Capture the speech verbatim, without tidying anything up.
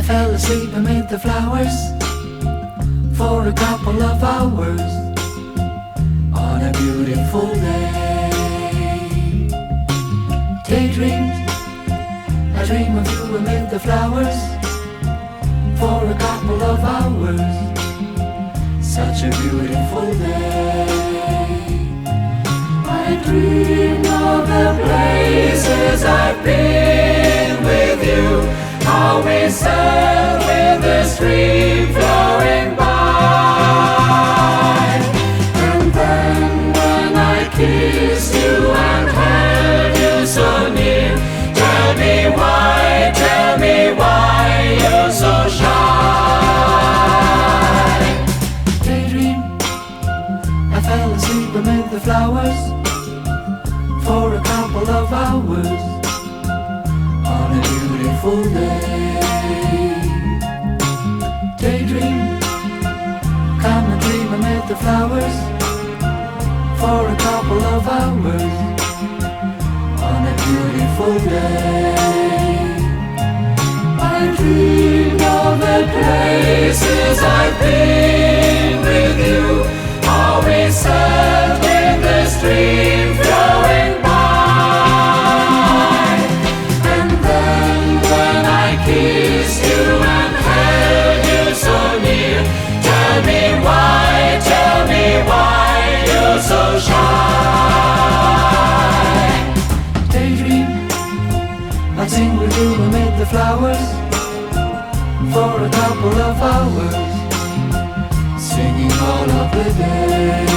fell asleep amid the flowers for a couple of hours on a beautiful day. Daydreams, I dream of you amid the flowers for a couple of hours. Such a beautiful day. I dream of the places I've been with you, how we sat with the stream flowing by. And then when I kissed you and held you so near, tell me why, tell me why you're so shy. Daydream, I fell asleep amid the flowers for a couple of hours on a beautiful day. Daydream, come and dream amid the flowers for a couple of hours on a beautiful day. I dream of the places I've been with you, how we sat in the stream flowing by. And then when I kissed you and held you so near, tell me why, tell me why you're so shy. Daydream, I'll sing with you amid the flowers for a couple of hours, singing all of the day.